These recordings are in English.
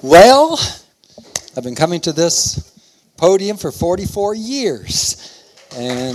Well, I've been coming to this podium for 44 years, and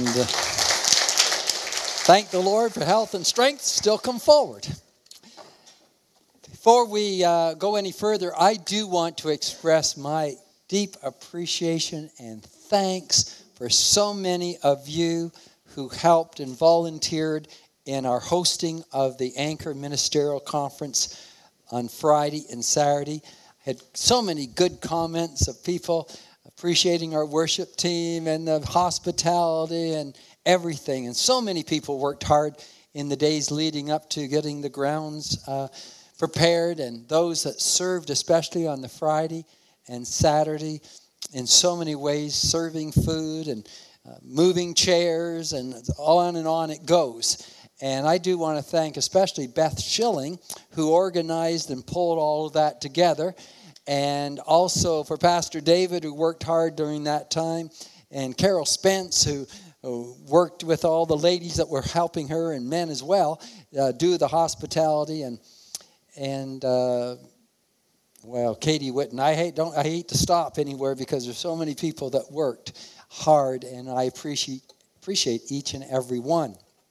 thank the Lord for health and strength. Still come forward. Before we go any further, I do want to express my deep appreciation and thanks for so many of you who helped and volunteered in our hosting of the Anchor Ministerial Conference on Friday and Saturday. Had so many good comments of people appreciating our worship team and the hospitality and everything. And so many people worked hard in the days leading up to getting the grounds prepared, and those that served, especially on the Friday and Saturday, in so many ways, serving food and moving chairs, and on it goes. And I do want to thank especially Beth Schilling, who organized and pulled all of that together. And also for Pastor David, who worked hard during that time. And Carol Spence, who worked with all the ladies that were helping her, and men as well, do the hospitality. And Katie Whitten. I hate to stop anywhere because there's so many people that worked hard, and I appreciate each and every one.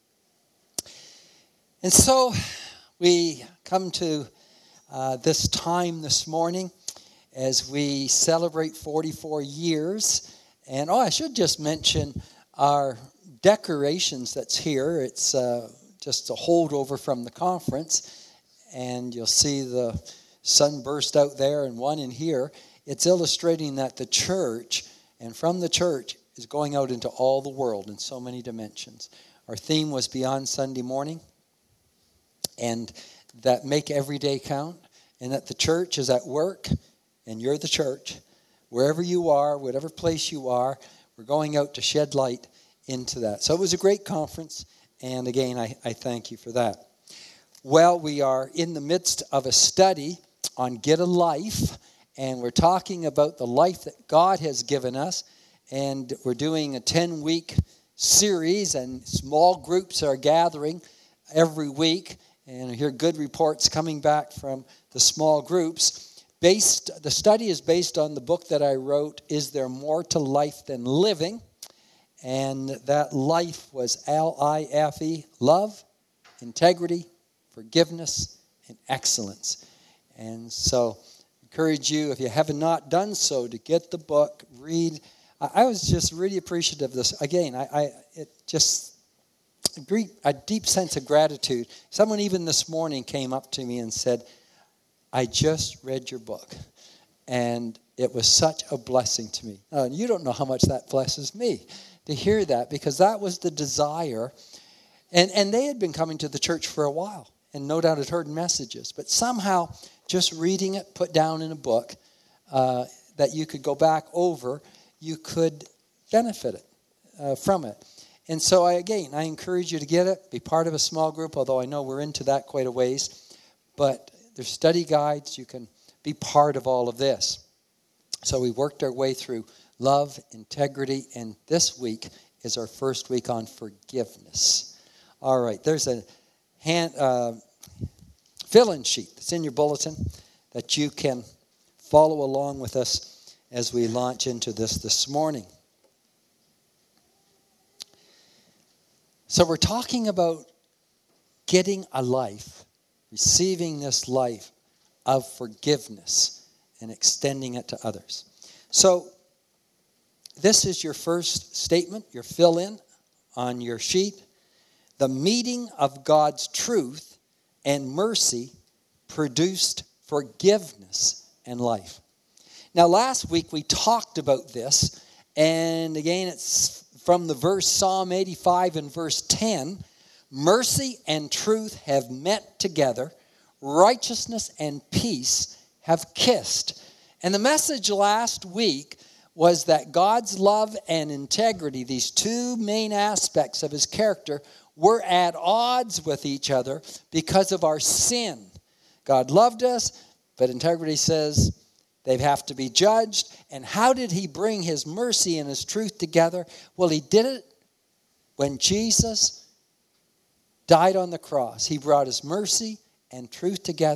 And so we come to this time this morning as we celebrate 44 years. And I should just mention our decorations that's here. It's just a holdover from the conference. And you'll see the sunburst out there and one in here. It's illustrating that the church, and from the church, is going out into all the world in so many dimensions. Our theme was Beyond Sunday Morning, and that make every day count, and that the church is at work, and you're the church. Wherever you are, whatever place you are, we're going out to shed light into that. So it was a great conference, and again, I thank you for that. Well, we are in the midst of a study on Get a Life, and we're talking about the life that God has given us, and we're doing a 10-week series, and small groups are gathering every week, and I hear good reports coming back from the small groups. The study is based on the book that I wrote, Is There More to Life Than Living? And that life was LIFE, love, integrity, forgiveness, and excellence. And so I encourage you, if you have not done so, to get the book, read. I was just really appreciative of this. Again, a deep sense of gratitude. Someone even this morning came up to me and said, I just read your book, and it was such a blessing to me. You don't know how much that blesses me to hear that, because that was the desire. And they had been coming to the church for a while, and no doubt had heard messages. But somehow, just reading it, put down in a book, that you could go back over, you could benefit from it. And so, I encourage you to get it, be part of a small group, although I know we're into that quite a ways. But there's study guides. You can be part of all of this. So we worked our way through love, integrity, and this week is our first week on forgiveness. All right, there's a fill-in sheet that's in your bulletin that you can follow along with us as we launch into this morning. So we're talking about getting a life, receiving this life of forgiveness and extending it to others. So this is your first statement, your fill-in on your sheet. The meeting of God's truth and mercy produced forgiveness and life. Now, last week we talked about this, and again, it's from the verse Psalm 85 and verse 10. Mercy and truth have met together. Righteousness and peace have kissed. And the message last week was that God's love and integrity, these two main aspects of his character, were at odds with each other because of our sin. God loved us, but integrity says they have to be judged. And how did he bring his mercy and his truth together? Well, he did it when Jesus died on the cross. He brought his mercy and truth together,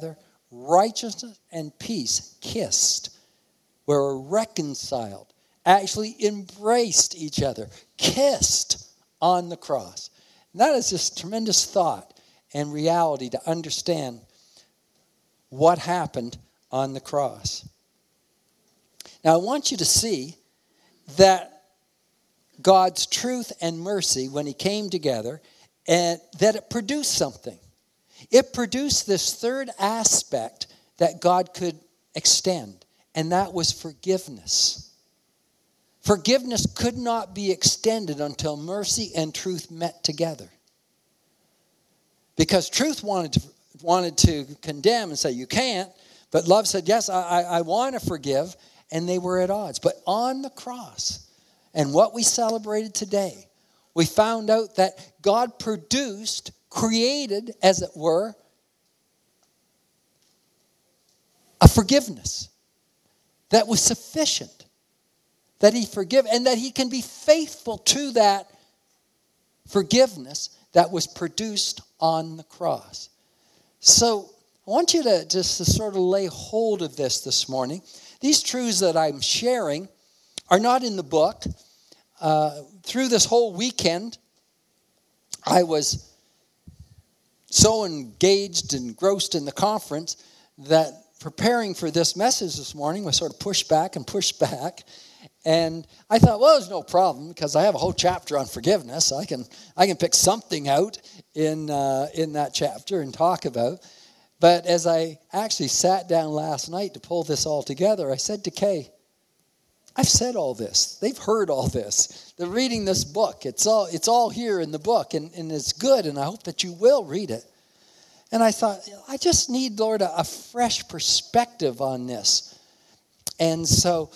righteousness and peace kissed, were reconciled, actually embraced each other, kissed on the cross. And that is just tremendous thought and reality to understand what happened on the cross. Now, I want you to see that God's truth and mercy, when he came together, and that it produced something. It produced this third aspect that God could extend, and that was forgiveness. Forgiveness could not be extended until mercy and truth met together. Because truth wanted to condemn and say, you can't, but love said, yes, I want to forgive, and they were at odds. But on the cross, and what we celebrated today, we found out that God produced, created, as it were, a forgiveness that was sufficient, that he forgive, and that he can be faithful to that forgiveness that was produced on the cross. So I want you to just to sort of lay hold of this morning. These truths that I'm sharing are not in the book. Through this whole weekend, I was so engaged and engrossed in the conference that preparing for this message this morning was sort of pushed back. And I thought, well, there's no problem because I have a whole chapter on forgiveness. I can pick something out in that chapter and talk about. But as I actually sat down last night to pull this all together, I said to Kay, I've said all this. They've heard all this. They're reading this book. It's all here in the book, and it's good, and I hope that you will read it. And I thought, I just need, Lord, a fresh perspective on this. And so,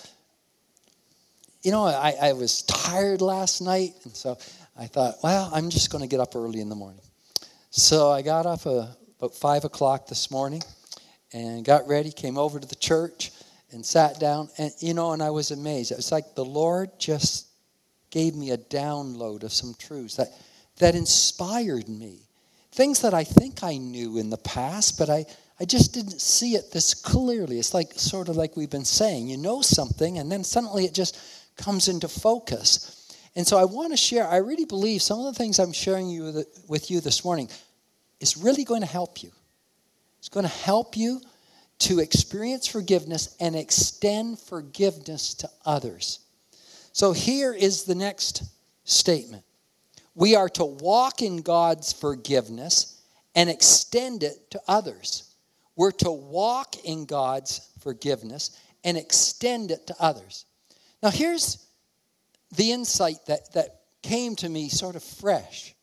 I was tired last night, and so I thought, well, I'm just going to get up early in the morning. So I got up about 5 o'clock this morning and got ready, came over to the church and sat down. And, and I was amazed. It was like the Lord just gave me a download of some truths that inspired me. Things that I think I knew in the past, but I just didn't see it this clearly. It's like sort of like we've been saying. You know something, and then suddenly it just comes into focus. And so I want to share, I really believe some of the things I'm sharing with you this morning is really going to help you. It's going to help you to experience forgiveness and extend forgiveness to others. So here is the next statement. We are to walk in God's forgiveness and extend it to others. We're to walk in God's forgiveness and extend it to others. Now here's the insight that came to me sort of fresh.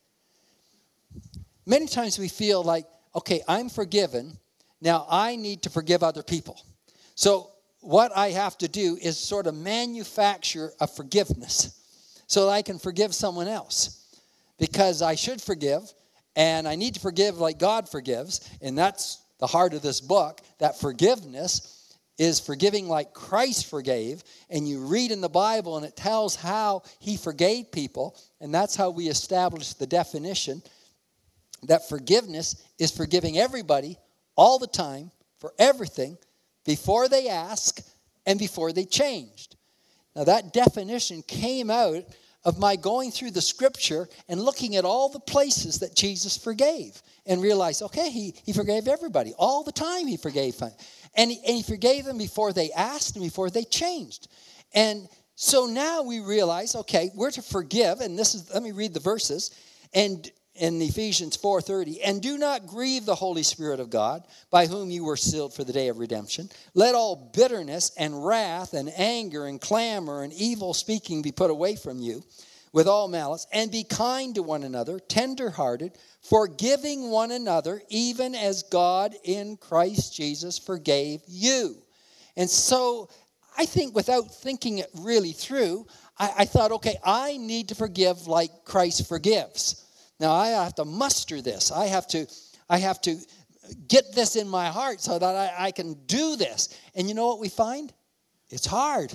Many times we feel like, okay, I'm forgiven. Now I need to forgive other people. So what I have to do is sort of manufacture a forgiveness so that I can forgive someone else. Because I should forgive, and I need to forgive like God forgives. And that's the heart of this book, that forgiveness is forgiving like Christ forgave. And you read in the Bible, and it tells how he forgave people. And that's how we establish the definition that forgiveness is forgiving everybody all the time for everything before they ask and before they changed. Now that definition came out of my going through the scripture and looking at all the places that Jesus forgave and realized, okay, he forgave everybody. All the time he forgave them. And he forgave them before they asked and before they changed. And so now we realize, okay, we're to forgive, and let me read the verses, and in Ephesians 4:30, and do not grieve the Holy Spirit of God, by whom you were sealed for the day of redemption. Let all bitterness and wrath and anger and clamor and evil speaking be put away from you with all malice, and be kind to one another, tender-hearted, forgiving one another, even as God in Christ Jesus forgave you. And so I think without thinking it really through, I thought, okay, I need to forgive like Christ forgives. Now, I have to muster this. I have to get this in my heart so that I can do this. And you know what we find? It's hard.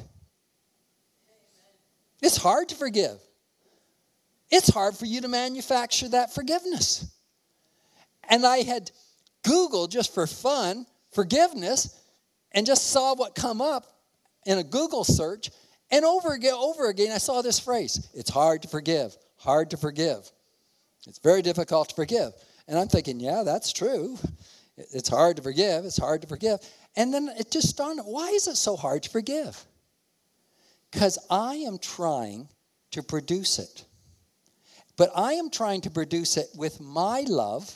It's hard to forgive. It's hard for you to manufacture that forgiveness. And I had Googled, just for fun, forgiveness and just saw what come up in a Google search. And over again, I saw this phrase. It's hard to forgive. Hard to forgive. It's very difficult to forgive. And I'm thinking, yeah, that's true. It's hard to forgive. It's hard to forgive. And then it just dawned, why is it so hard to forgive? Because I am trying to produce it. But I am trying to produce it with my love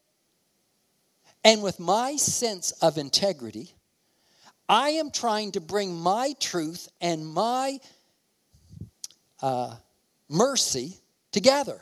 and with my sense of integrity. I am trying to bring my truth and my mercy together.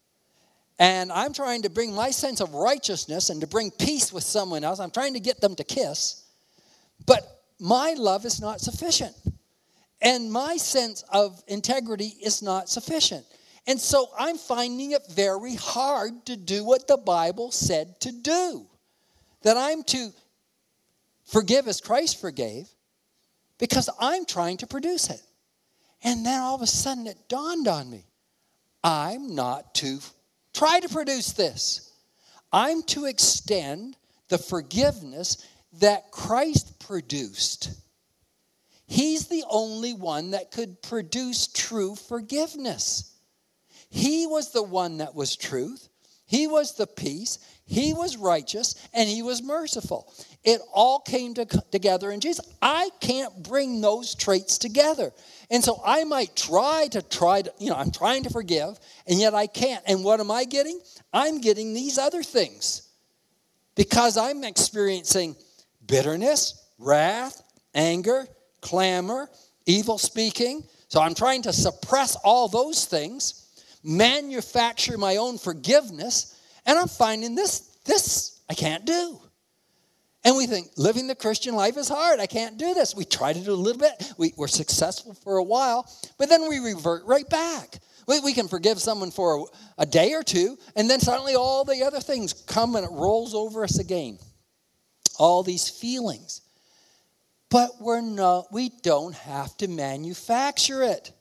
And I'm trying to bring my sense of righteousness and to bring peace with someone else. I'm trying to get them to kiss. But my love is not sufficient. And my sense of integrity is not sufficient. And so I'm finding it very hard to do what the Bible said to do. That I'm to forgive as Christ forgave because I'm trying to produce it. And then all of a sudden it dawned on me. I'm not to try to produce this. I'm to extend the forgiveness that Christ produced. He's the only one that could produce true forgiveness. He was the one that was truth. He was the peace. He was righteous. And he was merciful. It all came together in Jesus. I can't bring those traits together. And so I might try to, I'm trying to forgive, and yet I can't. And what am I getting? I'm getting these other things. Because I'm experiencing bitterness, wrath, anger, clamor, evil speaking. So I'm trying to suppress all those things, manufacture my own forgiveness, and I'm finding this I can't do. And we think living the Christian life is hard. I can't do this. We try to do a little bit. We're successful for a while, but then we revert right back. We can forgive someone for a day or two, and then suddenly all the other things come and it rolls over us again. All these feelings. But we don't have to manufacture it.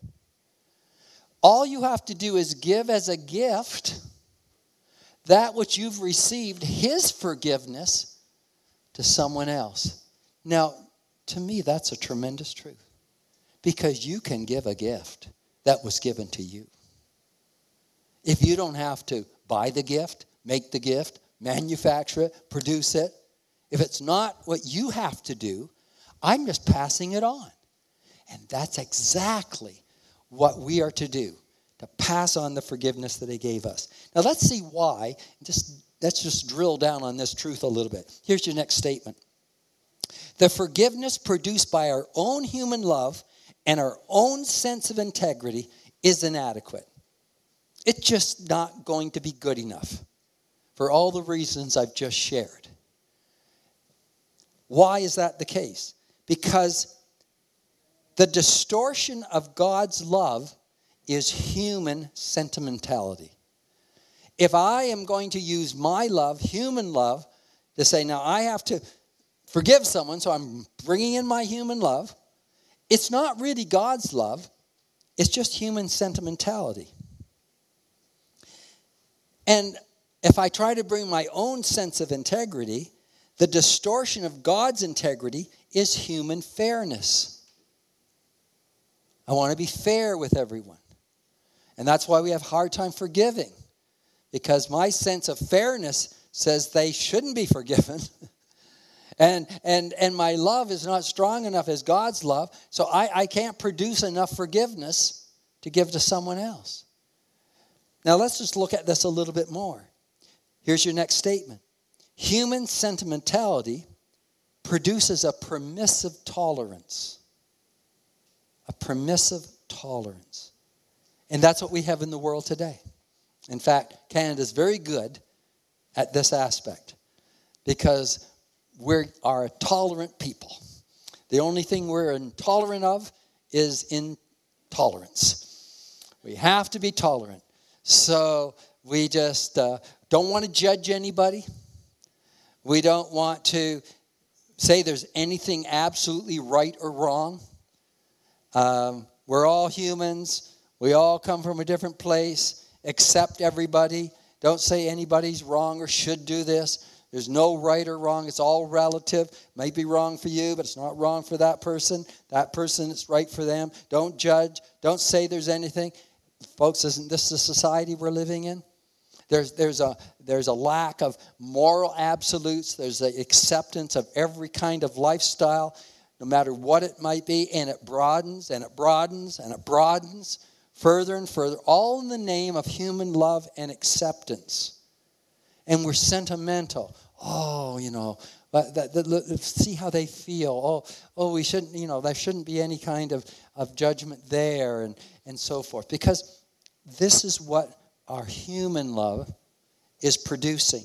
All you have to do is give as a gift that which you've received, his forgiveness, to someone else. Now, to me, that's a tremendous truth. Because you can give a gift that was given to you. If you don't have to buy the gift, make the gift, manufacture it, produce it, if it's not what you have to do, I'm just passing it on. And that's exactly what we are to do, to pass on the forgiveness that he gave us. Now let's see why. Let's just drill down on this truth a little bit. Here's your next statement. The forgiveness produced by our own human love and our own sense of integrity is inadequate. It's just not going to be good enough for all the reasons I've just shared. Why is that the case? Because the distortion of God's love is human sentimentality. If I am going to use my love, human love, to say, now I have to forgive someone, so I'm bringing in my human love, it's not really God's love. It's just human sentimentality. And if I try to bring my own sense of integrity, the distortion of God's integrity is human fairness. I want to be fair with everyone. And that's why we have a hard time forgiving. Because my sense of fairness says they shouldn't be forgiven. and my love is not strong enough as God's love. So I can't produce enough forgiveness to give to someone else. Now let's just look at this a little bit more. Here's your next statement. Human sentimentality produces a permissive tolerance. A permissive tolerance. And that's what we have in the world today. In fact, Canada is very good at this aspect because we are a tolerant people. The only thing we're intolerant of is intolerance. We have to be tolerant. So we just don't want to judge anybody. We don't want to say there's anything absolutely right or wrong. We're all humans. We all come from a different place. Accept everybody. Don't say anybody's wrong or should do this. There's no right or wrong. It's all relative. It might be wrong for you, but it's not wrong for that person. That person, it's right for them. Don't judge. Don't say there's anything. Folks, isn't this the society we're living in? There's a lack of moral absolutes. There's the acceptance of every kind of lifestyle, no matter what it might be, and it broadens and it broadens and it broadens further and further, all in the name of human love and acceptance. And we're sentimental. Oh, see how they feel. Oh, we shouldn't, there shouldn't be any kind of judgment there and so forth. Because this is what our human love is producing.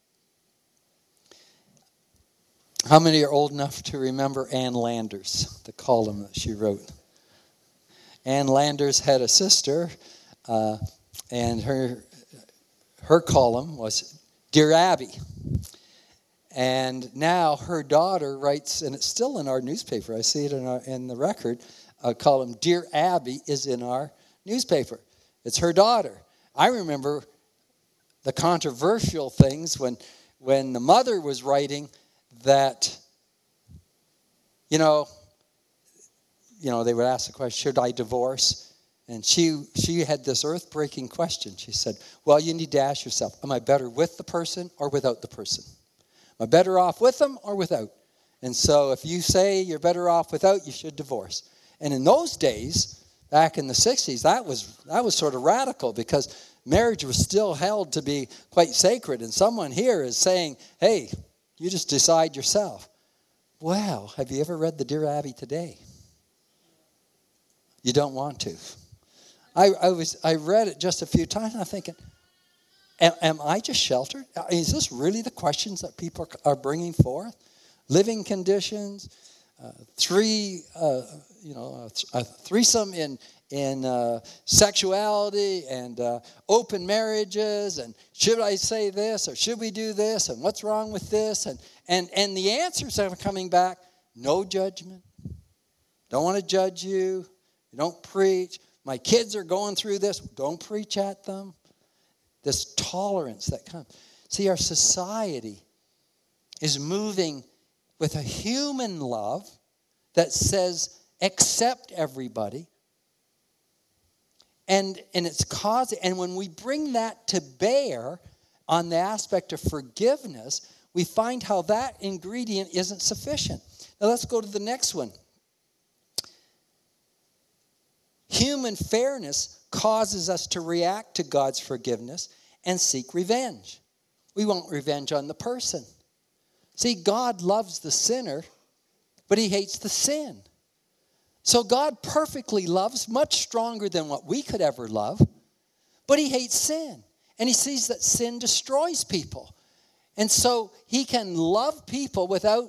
How many are old enough to remember Ann Landers, the column that she wrote? Ann Landers had a sister, and her column was Dear Abby. And now her daughter writes, and it's still in our newspaper. I see it in the record. A column, Dear Abby, is in our newspaper. It's her daughter. I remember the controversial things when the mother was writing that, they would ask the question, should I divorce? And she had this earth-breaking question. She said, well, you need to ask yourself, am I better with the person or without the person? Am I better off with them or without? And so if you say you're better off without, you should divorce. And in those days, back in the 60s, that was sort of radical because marriage was still held to be quite sacred. And someone here is saying, hey, you just decide yourself. Well, have you ever read the Dear Abby today? You don't want to. I read it just a few times, and I'm thinking, am I just sheltered? Is this really the questions that people are bringing forth? Living conditions, a threesome in sexuality, and open marriages, and should I say this or should we do this, and what's wrong with this, and the answers are coming back: no judgment. Don't want to judge you. You don't preach. My kids are going through this. Don't preach at them. This tolerance that comes. See, our society is moving with a human love that says accept everybody. And it's causing, and when we bring that to bear on the aspect of forgiveness, we find how that ingredient isn't sufficient. Now let's go to the next one. Human fairness causes us to react to God's forgiveness and seek revenge. We want revenge on the person. See, God loves the sinner, but he hates the sin. So God perfectly loves, much stronger than what we could ever love, but he hates sin. And he sees that sin destroys people. And so he can love people without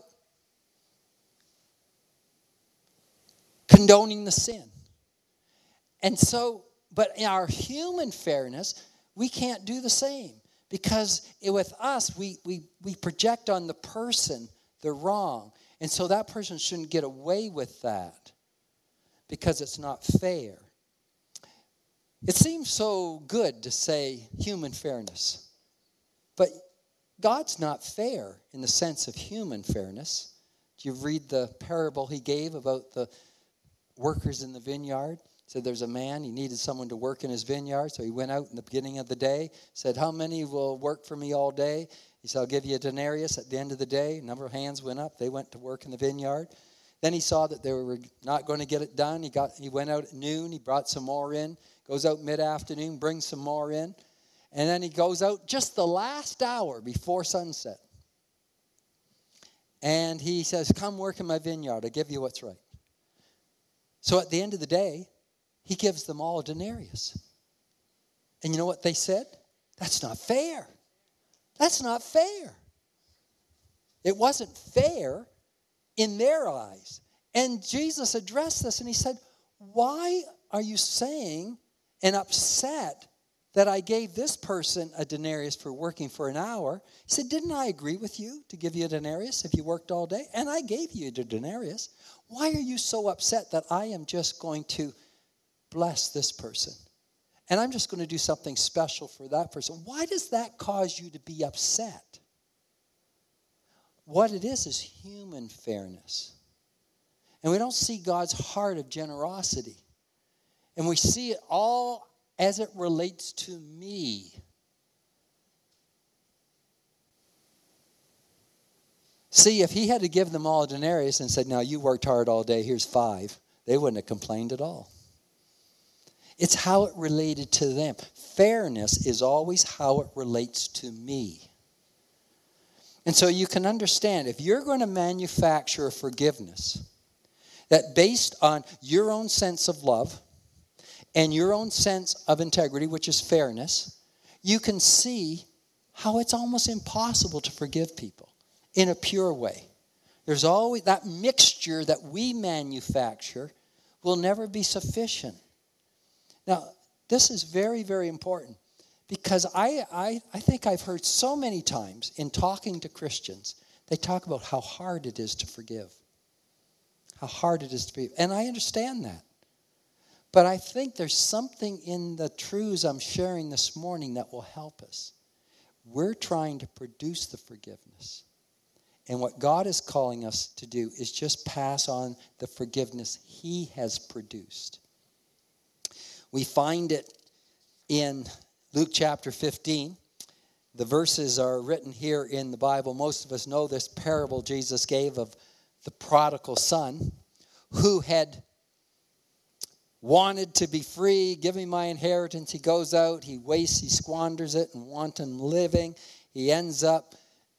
condoning the sin. And so, but in our human fairness, we can't do the same. Because with us, we project on the person the wrong. And so that person shouldn't get away with that because it's not fair. It seems so good to say human fairness. But God's not fair in the sense of human fairness. Do you read the parable he gave about the workers in the vineyard? Said there's a man, he needed someone to work in his vineyard, so he went out in the beginning of the day, said, how many will work for me all day? He said, I'll give you a denarius at the end of the day. A number of hands went up. They went to work in the vineyard. Then he saw that they were not going to get it done. He went out at noon. He brought some more in. Goes out mid-afternoon, brings some more in. And then he goes out just the last hour before sunset. And he says, come work in my vineyard. I'll give you what's right. So at the end of the day, he gives them all a denarius. And you know what they said? That's not fair. That's not fair. It wasn't fair in their eyes. And Jesus addressed this and he said, why are you saying and upset that I gave this person a denarius for working for an hour? He said, didn't I agree with you to give you a denarius if you worked all day? And I gave you a denarius. Why are you so upset that I am just going to bless this person? And I'm just going to do something special for that person. Why does that cause you to be upset? what it is human fairness. And we don't see God's heart of generosity. And we see it all as it relates to me. See, if he had to give them all a denarius and said, now you worked hard all day, here's 5, they wouldn't have complained at all. It's how it related to them. Fairness is always how it relates to me. And so you can understand, if you're going to manufacture a forgiveness that based on your own sense of love and your own sense of integrity, which is fairness, you can see how it's almost impossible to forgive people in a pure way. There's always that mixture that we manufacture will never be sufficient. Now, this is very, very important because I think I've heard so many times in talking to Christians, they talk about how hard it is to forgive. How hard it is to forgive. And I understand that. But I think there's something in the truths I'm sharing this morning that will help us. We're trying to produce the forgiveness. And what God is calling us to do is just pass on the forgiveness he has produced. We find it in Luke chapter 15. The verses are written here in the Bible. Most of us know this parable Jesus gave of the prodigal son who had wanted to be free. Give me my inheritance. He goes out, he wastes, he squanders it in wanton living. He ends up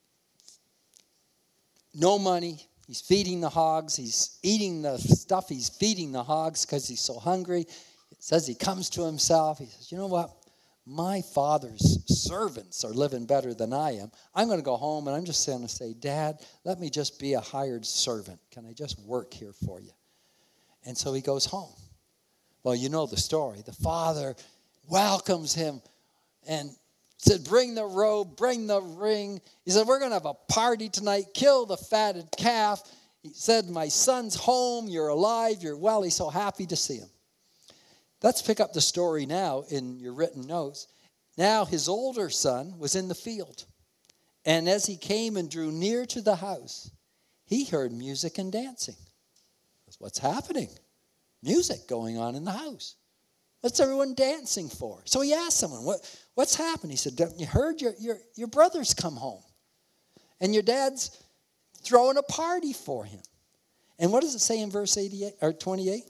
no money. He's feeding the hogs. He's eating the stuff he's feeding the hogs because he's so hungry. It says he comes to himself. He says, you know what? My father's servants are living better than I am. I'm going to go home and I'm just going to say, Dad, let me just be a hired servant. Can I just work here for you? And so he goes home. Well, you know the story. The father welcomes him and said, bring the robe, bring the ring. He said, we're going to have a party tonight. Kill the fatted calf. He said, my son's home. You're alive. You're well. He's so happy to see him. Let's pick up the story now in your written notes. Now his older son was in the field. And as he came and drew near to the house, he heard music and dancing. What's happening? Music going on in the house. What's everyone dancing for? So he asked someone, what's happened? He said, you heard your brother's come home. And your dad's throwing a party for him. And what does it say in verse 88 or 28?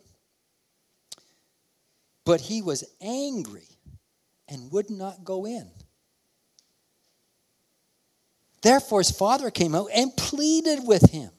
But he was angry and would not go in. Therefore his father came out and pleaded with him.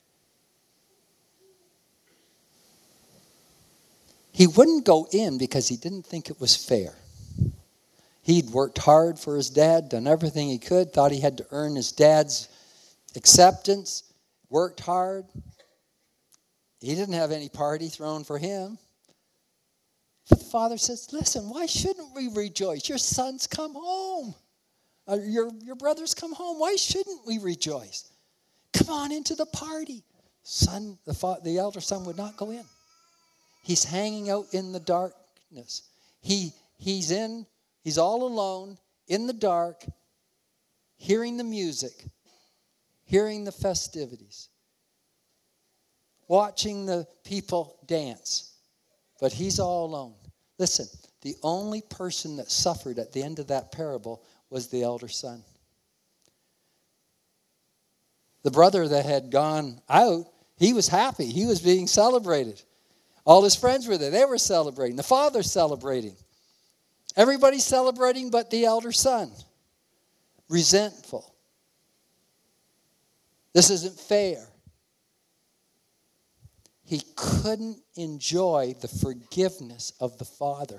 He wouldn't go in because he didn't think it was fair. He'd worked hard for his dad, done everything he could, thought he had to earn his dad's acceptance, worked hard. He didn't have any party thrown for him. The father says, listen, why shouldn't we rejoice? Your son's come home. Your brother's come home. Why shouldn't we rejoice? Come on into the party. The elder son would not go in. He's hanging out in the darkness. He's all alone in the dark, hearing the music, hearing the festivities, watching the people dance. But he's all alone. Listen, the only person that suffered at the end of that parable was the elder son. The brother that had gone out, he was happy. He was being celebrated. All his friends were there. They were celebrating. The father's celebrating. Everybody's celebrating but the elder son. Resentful. This isn't fair. He couldn't enjoy the forgiveness of the father.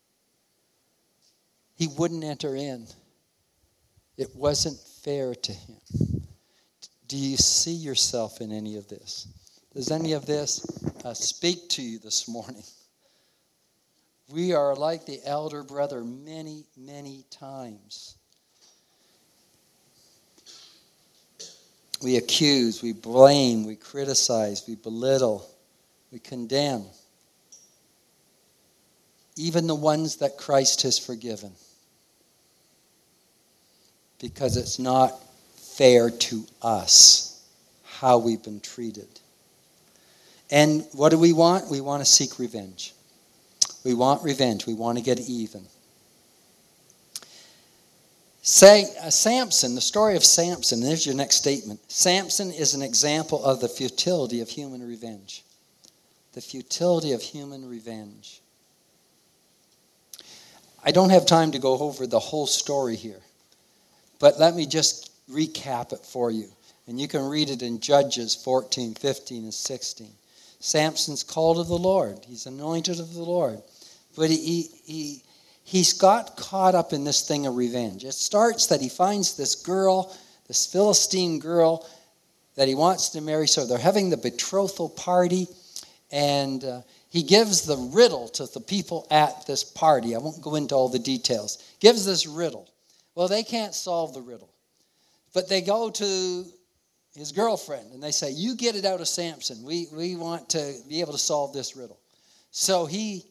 He wouldn't enter in. It wasn't fair to him. Do you see yourself in any of this? Does any of this speak to you this morning? We are like the elder brother many, many times. We accuse, we blame, we criticize, we belittle, we condemn. Even the ones that Christ has forgiven. Because it's not fair to us. how we've been treated. And what do we want? We want to seek revenge. We want revenge. We want to get even. Samson, the story of Samson, there's your next statement. Samson is an example of the futility of human revenge. The futility of human revenge. I don't have time to go over the whole story here, but let me just recap it for you. And you can read it in Judges 14, 15, and 16. Samson's called of the Lord. He's anointed of the Lord. But he's got caught up in this thing of revenge. It starts that he finds this girl, this Philistine girl, that he wants to marry. So they're having the betrothal party, and he gives the riddle to the people at this party. I won't go into all the details. Gives this riddle. Well, they can't solve the riddle. But they go to his girlfriend, and they say, you get it out of Samson. We want to be able to solve this riddle. So he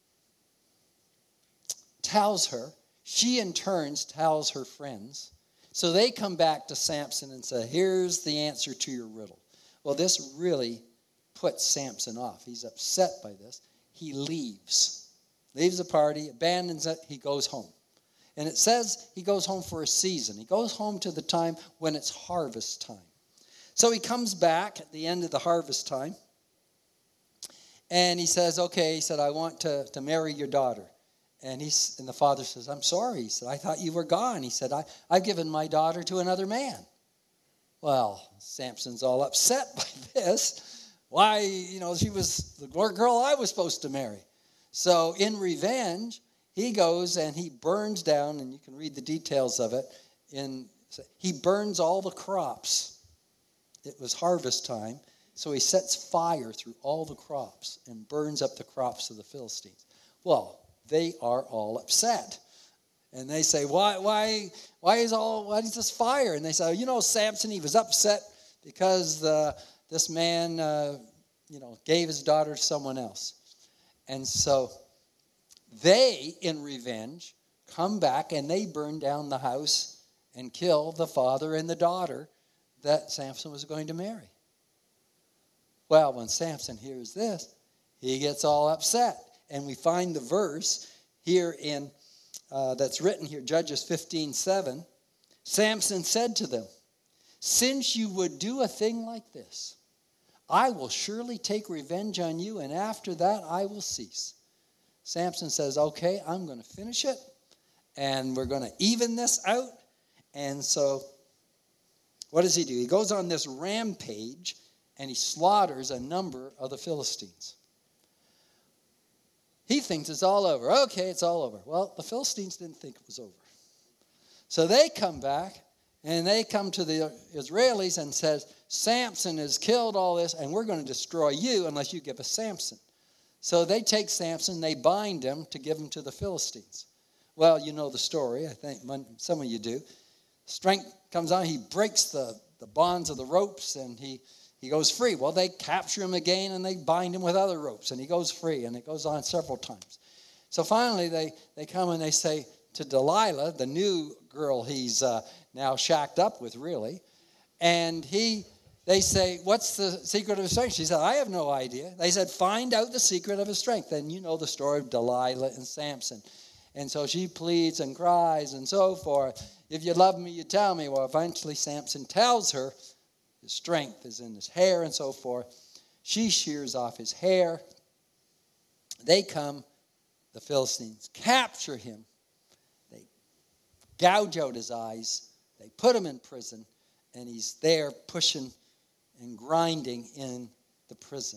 tells her. She, in turn, tells her friends. So they come back to Samson and say, here's the answer to your riddle. Well, this really puts Samson off. He's upset by this. He leaves the party, abandons it. He goes home. And it says he goes home for a season. He goes home to the time when it's harvest time. So he comes back at the end of the harvest time, and he says, okay, he said, I want to marry your daughter. And the father says, I'm sorry. He said, I thought you were gone. He said, I've given my daughter to another man. Well, Samson's all upset by this. Why, she was the girl I was supposed to marry. So in revenge, he goes and he burns down, and you can read the details of it. He burns all the crops. It was harvest time, so he sets fire through all the crops and burns up the crops of the Philistines. Well, they are all upset. And they say, why is this fire? And they say, Samson, he was upset because this man, gave his daughter to someone else. And so they, in revenge, come back and they burn down the house and kill the father and the daughter that Samson was going to marry. Well, when Samson hears this, he gets all upset. And we find the verse here in that's written here, Judges 15:7. Samson said to them, since you would do a thing like this, I will surely take revenge on you, and after that I will cease. Samson says, okay, I'm going to finish it, and we're going to even this out. And so what does he do? He goes on this rampage, and he slaughters a number of the Philistines. He thinks it's all over. Okay, it's all over. Well, the Philistines didn't think it was over. So they come back, and they come to the Israelis and says, Samson has killed all this, and we're going to destroy you unless you give us Samson. So they take Samson, they bind him to give him to the Philistines. Well, you know the story. I think some of you do. Strength comes on. He breaks the bonds of the ropes, and he goes free. Well, they capture him again, and they bind him with other ropes, and he goes free, and it goes on several times. So finally, they come and they say to Delilah, the new girl he's now shacked up with, really, and they say, what's the secret of his strength? She said, I have no idea. They said, find out the secret of his strength. And you know the story of Delilah and Samson. And so she pleads and cries and so forth. If you love me, you tell me. Well, eventually Samson tells her his strength is in his hair and so forth. She shears off his hair. They come, the Philistines capture him. They gouge out his eyes. They put him in prison. And he's there pushing and grinding in the prison.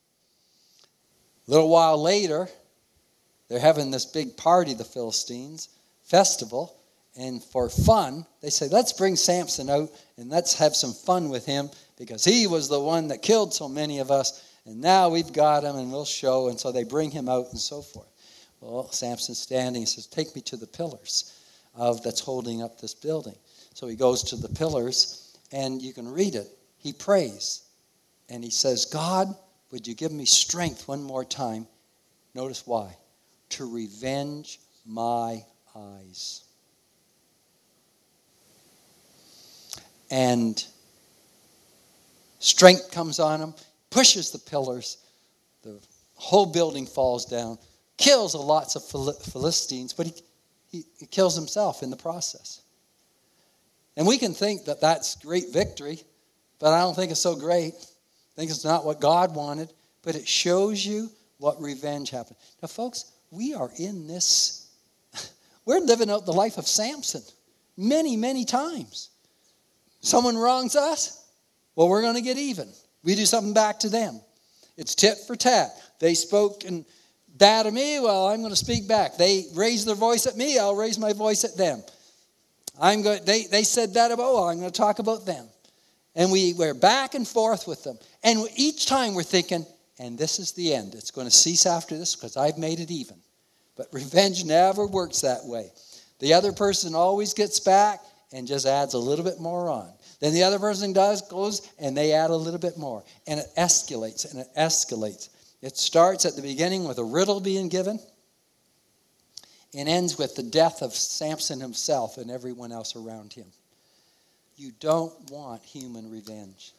A little while later, they're having this big party, the Philistines, festival. And for fun, they say, let's bring Samson out and let's have some fun with him because he was the one that killed so many of us. And now we've got him and we'll show. And so they bring him out and so forth. Well, Samson's standing. He says, take me to the pillars that's holding up this building. So he goes to the pillars, and you can read it. He prays, and he says, God, would you give me strength one more time? Notice why. To revenge my eyes. And Strength comes on him, pushes the pillars. The whole building falls down, kills lots of Philistines, but he kills himself in the process. And we can think that that's great victory, but I don't think it's so great. I think it's not what God wanted, but it shows you what revenge happened. Now, folks, we are in this. We're living out the life of Samson many, many times. Someone wrongs us, well, we're going to get even. We do something back to them. It's tit for tat. They spoke bad of me, well, I'm going to speak back. They raised their voice at me, I'll raise my voice at them. They said that about, well, I'm going to talk about them. And we're back and forth with them. And each time we're thinking, and this is the end. It's going to cease after this because I've made it even. But revenge never works that way. The other person always gets back and just adds a little bit more on. Then the other person goes and they add a little bit more. And it escalates and it escalates. It starts at the beginning with a riddle being given and ends with the death of Samson himself and everyone else around him. You don't want human revenge.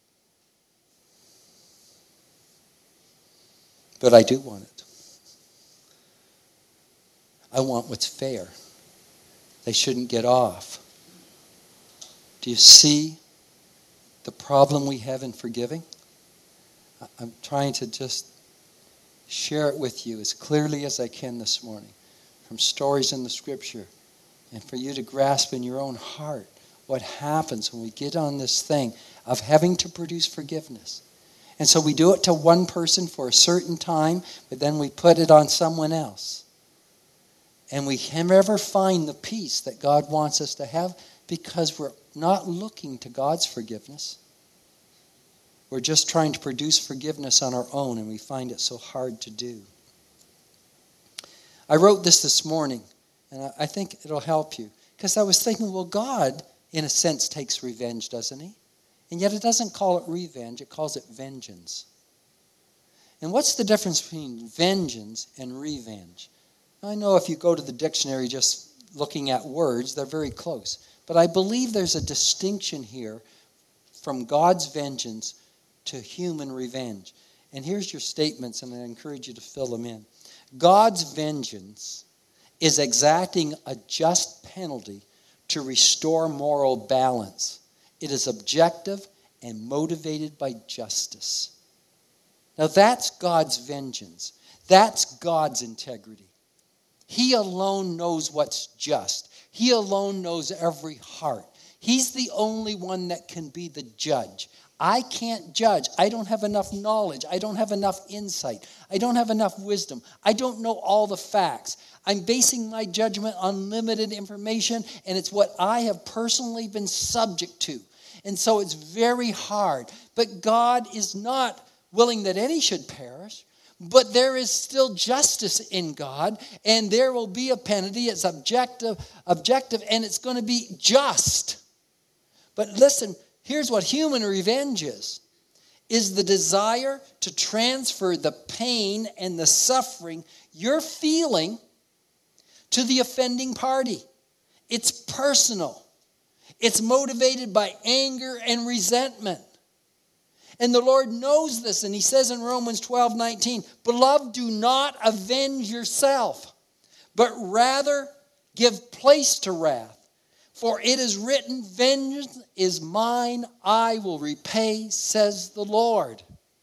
But I do want it. I want what's fair. They shouldn't get off. Do you see the problem we have in forgiving? I'm trying to just share it with you as clearly as I can this morning from stories in the Scripture and for you to grasp in your own heart what happens when we get on this thing of having to produce forgiveness. And so we do it to one person for a certain time, but then we put it on someone else. And we can never find the peace that God wants us to have because we're not looking to God's forgiveness. We're just trying to produce forgiveness on our own, and we find it so hard to do. I wrote this morning, and I think it'll help you. Because I was thinking, well, God, in a sense, takes revenge, doesn't he? And yet it doesn't call it revenge, it calls it vengeance. And what's the difference between vengeance and revenge? I know if you go to the dictionary just looking at words, they're very close. But I believe there's a distinction here from God's vengeance to human revenge. And here's your statements, and I encourage you to fill them in. God's vengeance is exacting a just penalty to restore moral balance. It is objective and motivated by justice. Now that's God's vengeance. That's God's integrity. He alone knows what's just. He alone knows every heart. He's the only one that can be the judge. I can't judge. I don't have enough knowledge. I don't have enough insight. I don't have enough wisdom. I don't know all the facts. I'm basing my judgment on limited information, and it's what I have personally been subject to. And so it's very hard. But God is not willing that any should perish. But there is still justice in God, and there will be a penalty. It's objective, and it's going to be just. But listen, here's what human revenge is the desire to transfer the pain and the suffering you're feeling to the offending party. It's personal. It's motivated by anger and resentment. And the Lord knows this, and he says in Romans 12:19, "Beloved, do not avenge yourself, but rather give place to wrath. For it is written, vengeance is mine, I will repay, says the Lord."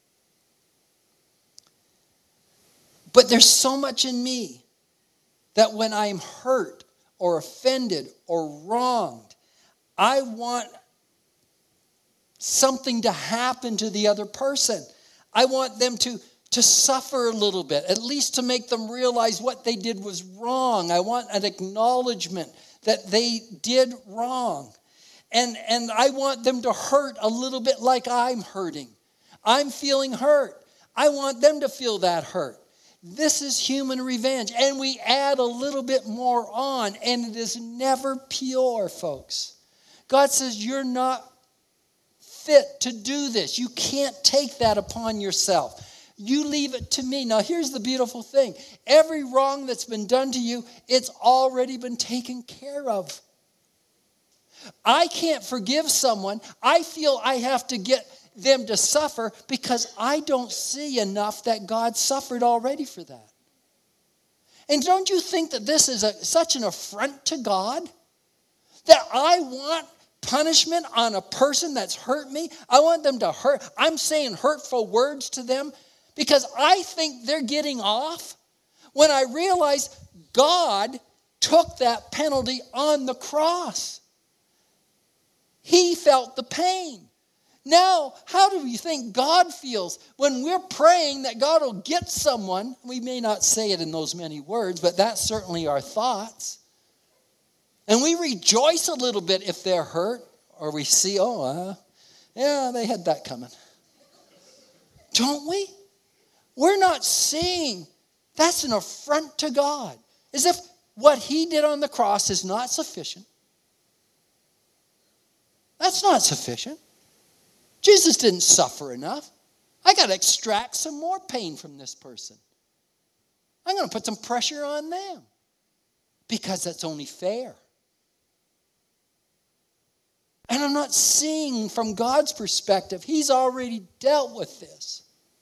But there's so much in me that when I'm hurt or offended or wronged, I want something to happen to the other person. I want them to suffer a little bit, at least to make them realize what they did was wrong. I want an acknowledgement that they did wrong. And I want them to hurt a little bit like I'm hurting. I'm feeling hurt. I want them to feel that hurt. This is human revenge. And we add a little bit more on, and it is never pure, folks. God says, you're not fit to do this. You can't take that upon yourself. You leave it to me. Now, here's the beautiful thing. Every wrong that's been done to you, it's already been taken care of. I can't forgive someone. I feel I have to get them to suffer because I don't see enough that God suffered already for that. And don't you think that this is such an affront to God? That I want punishment on a person that's hurt me? I want them to hurt. I'm saying hurtful words to them because I think they're getting off when I realize God took that penalty on the cross. He felt the pain. Now, how do you think God feels when we're praying that God will get someone? We may not say it in those many words, but that's certainly our thoughts. And we rejoice a little bit if they're hurt, or we see, yeah, they had that coming. Don't we? We're not seeing. That's an affront to God. As if what he did on the cross is not sufficient. That's not sufficient. Jesus didn't suffer enough. I got to extract some more pain from this person. I'm going to put some pressure on them because that's only fair. And I'm not seeing from God's perspective. He's already dealt with this.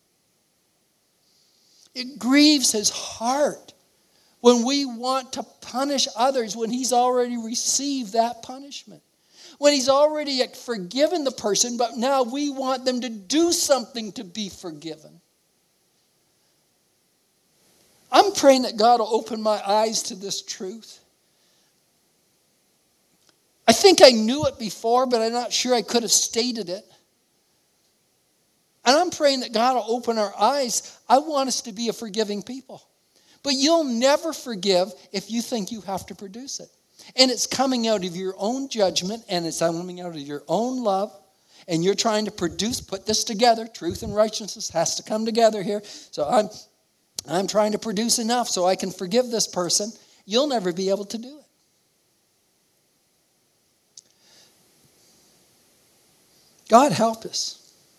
It grieves his heart when we want to punish others when he's already received that punishment. When he's already forgiven the person, but now we want them to do something to be forgiven. I'm praying that God will open my eyes to this truth. I think I knew it before, but I'm not sure I could have stated it. And I'm praying that God will open our eyes. I want us to be a forgiving people. But you'll never forgive if you think you have to produce it. And it's coming out of your own judgment, and it's coming out of your own love, and you're trying to put this together. Truth and righteousness has to come together here. So I'm trying to produce enough so I can forgive this person. You'll never be able to do it. God help us.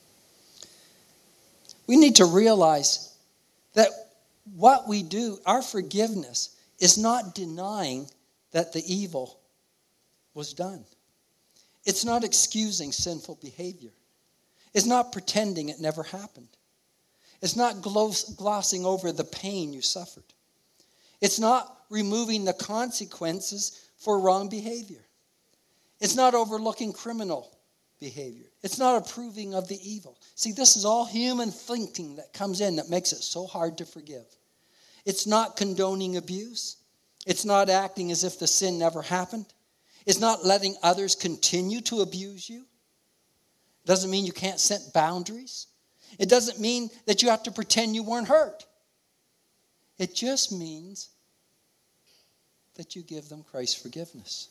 We need to realize that what we do, our forgiveness, is not denying that the evil was done. It's not excusing sinful behavior. It's not pretending it never happened. It's not glossing over the pain you suffered. It's not removing the consequences for wrong behavior. It's not overlooking criminal behavior. It's not approving of the evil. See, this is all human thinking that comes in that makes it so hard to forgive. It's not condoning abuse. It's not acting as if the sin never happened. It's not letting others continue to abuse you. It doesn't mean you can't set boundaries. It doesn't mean that you have to pretend you weren't hurt. It just means that you give them Christ's forgiveness.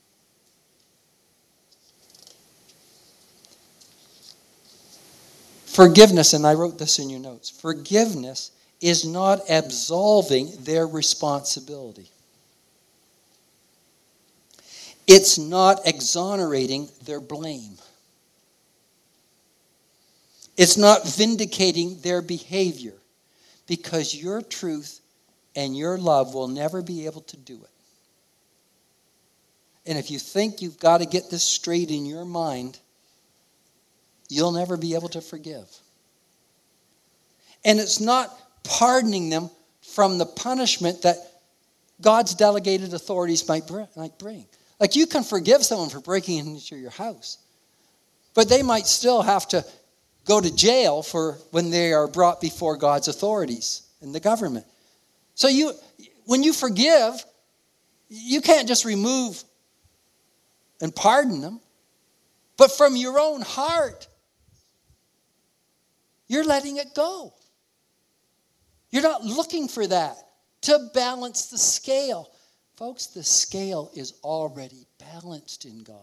Forgiveness, and I wrote this in your notes, forgiveness is not absolving their responsibility. It's not exonerating their blame. It's not vindicating their behavior, because your truth and your love will never be able to do it. And if you think you've got to get this straight in your mind, you'll never be able to forgive. And it's not pardoning them from the punishment that God's delegated authorities might bring. Like, you can forgive someone for breaking into your house, but they might still have to go to jail for when they are brought before God's authorities and the government. So when you forgive, you can't just remove and pardon them, but from your own heart, you're letting it go. You're not looking for that to balance the scale. Folks, the scale is already balanced in God.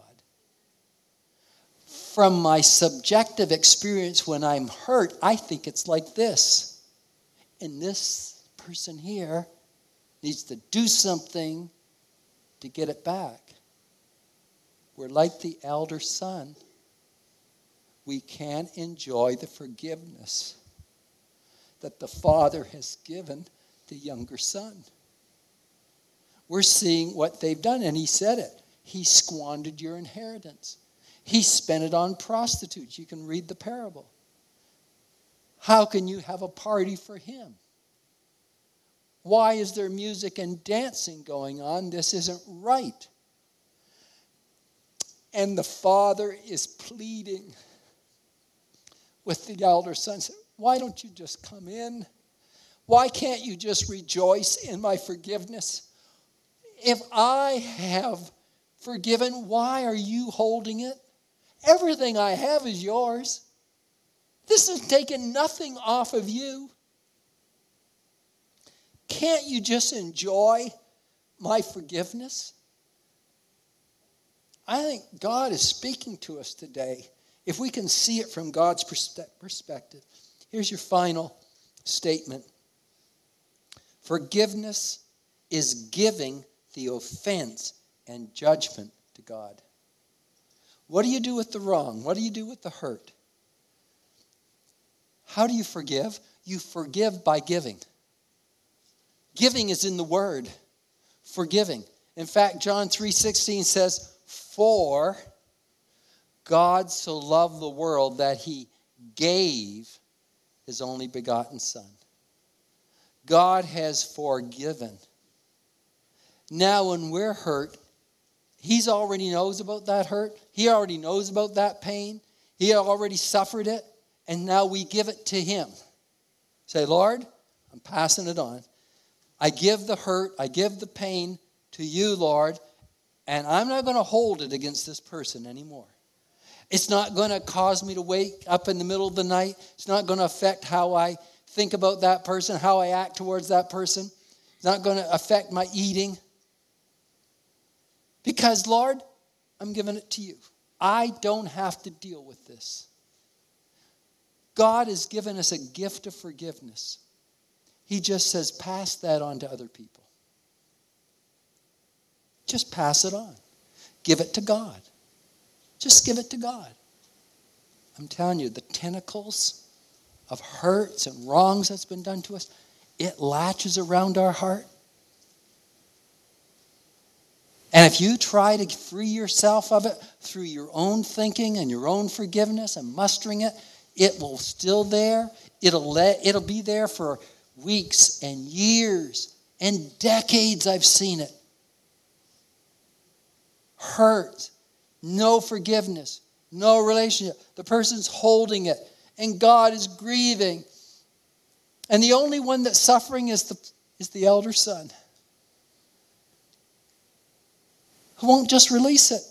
From my subjective experience when I'm hurt, I think it's like this. And this person here needs to do something to get it back. We're like the elder son. We can't enjoy the forgiveness that the Father has given the younger son. We're seeing what they've done, and he said it. He squandered your inheritance. He spent it on prostitutes. You can read the parable. How can you have a party for him? Why is there music and dancing going on? This isn't right. And the father is pleading with the elder son. Why don't you just come in? Why can't you just rejoice in my forgiveness? If I have forgiven, why are you holding it? Everything I have is yours. This has taken nothing off of you. Can't you just enjoy my forgiveness? I think God is speaking to us today. If we can see it from God's perspective. Here's your final statement. Forgiveness is giving the offense and judgment to God. What do you do with the wrong? What do you do with the hurt? How do you forgive? You forgive by giving. Giving is in the word. Forgiving. In fact, John 3:16 says, "For God so loved the world that he gave his only begotten Son." God has forgiven. Now when we're hurt, he already knows about that hurt. He already knows about that pain. He already suffered it. And now we give it to him. Say, Lord, I'm passing it on. I give the hurt, I give the pain to you, Lord, and I'm not going to hold it against this person anymore. It's not going to cause me to wake up in the middle of the night. It's not going to affect how I think about that person, how I act towards that person. It's not going to affect my eating. Because, Lord, I'm giving it to you. I don't have to deal with this. God has given us a gift of forgiveness. He just says, pass that on to other people. Just pass it on. Give it to God. Just give it to God. I'm telling you, the tentacles of hurts and wrongs that's been done to us, it latches around our heart. And if you try to free yourself of it through your own thinking and your own forgiveness and mustering it, it will still there. It'll be there for weeks and years and decades. I've seen it. Hurt, no forgiveness, no relationship. The person's holding it, and God is grieving. And the only one that's suffering is the elder son, who won't just release it,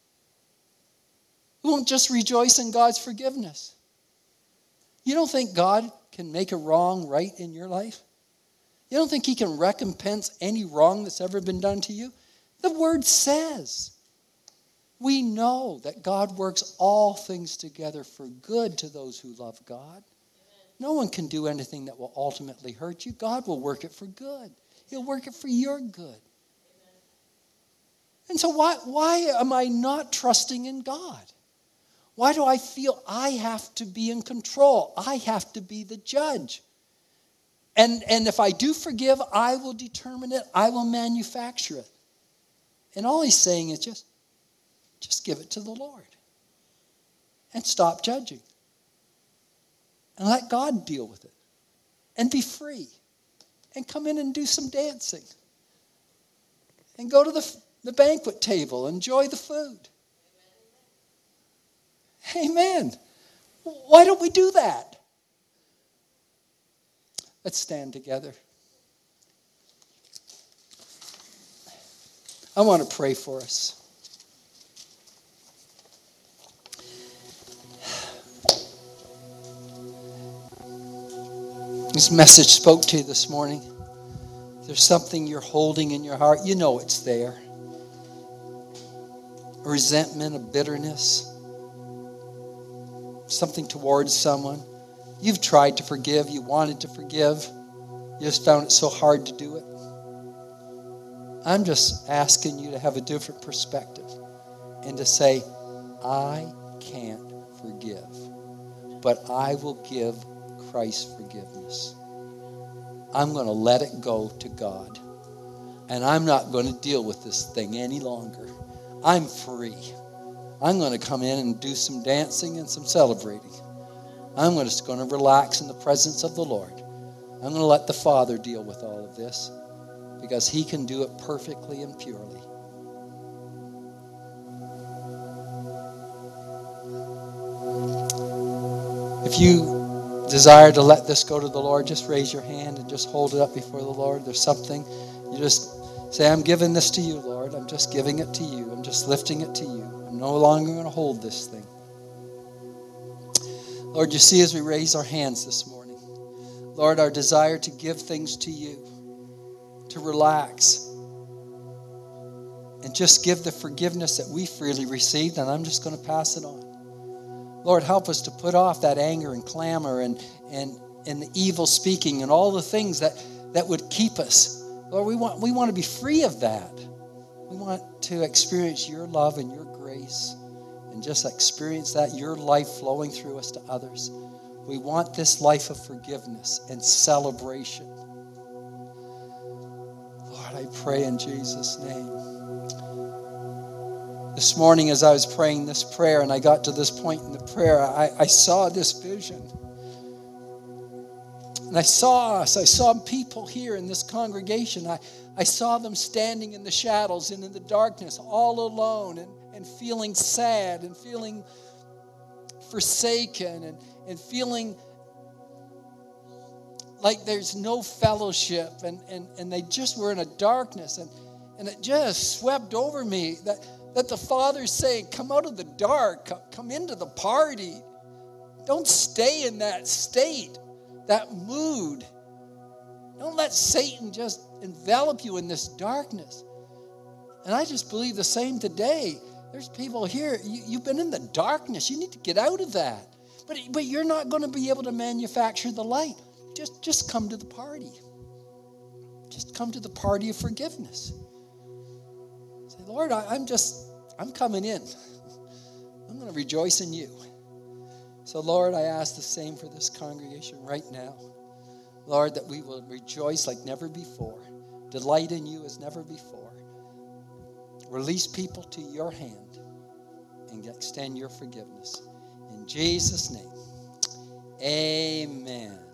who won't just rejoice in God's forgiveness. You don't think God can make a wrong right in your life? You don't think he can recompense any wrong that's ever been done to you? The word says, we know that God works all things together for good to those who love God. No one can do anything that will ultimately hurt you. God will work it for good. He'll work it for your good. And so why am I not trusting in God? Why do I feel I have to be in control? I have to be the judge. And if I do forgive, I will determine it. I will manufacture it. And all he's saying is just give it to the Lord. And stop judging. And let God deal with it. And be free. And come in and do some dancing. And go to the banquet table. Enjoy the food. Amen. Why don't we do that? Let's stand together. I want to pray for us. This message spoke to you this morning. If there's something you're holding in your heart, you know it's there. A resentment, a bitterness, something towards someone. You've tried to forgive. You wanted to forgive. You just found it so hard to do it. I'm just asking you to have a different perspective and to say, I can't forgive, but I will give Christ forgiveness. I'm going to let it go to God. And I'm not going to deal with this thing any longer. I'm free. I'm going to come in and do some dancing and some celebrating. I'm just going to relax in the presence of the Lord. I'm going to let the Father deal with all of this because He can do it perfectly and purely. If you desire to let this go to the Lord, just raise your hand and just hold it up before the Lord. There's something, you just say, I'm giving this to you, Lord. I'm just giving it to you. I'm just lifting it to you. I'm no longer going to hold this thing. Lord, you see as we raise our hands this morning, Lord, our desire to give things to you, to relax, and just give the forgiveness that we freely received, and I'm just going to pass it on. Lord, help us to put off that anger and clamor and the evil speaking and all the things that would keep us. Lord, we want to be free of that. We want to experience your love and your grace and just experience that, your life flowing through us to others. We want this life of forgiveness and celebration. Lord, I pray in Jesus' name. This morning as I was praying this prayer and I got to this point in the prayer, I saw this vision. And I saw people here in this congregation. I saw them standing in the shadows and in the darkness, all alone and feeling sad and feeling forsaken and feeling like there's no fellowship. And they just were in a darkness. And it just swept over me that the Father's saying, come out of the dark, come into the party. Don't stay in that state, that mood. Don't let Satan just envelop you in this darkness. And I just believe the same today. There's people here, you've been in the darkness. You need to get out of that. But you're not going to be able to manufacture the light. Just come to the party. Just come to the party of forgiveness. Say, Lord, I'm coming in. I'm going to rejoice in you. So, Lord, I ask the same for this congregation right now. Lord, that we will rejoice like never before. Delight in you as never before. Release people to your hand and extend your forgiveness. In Jesus' name, amen.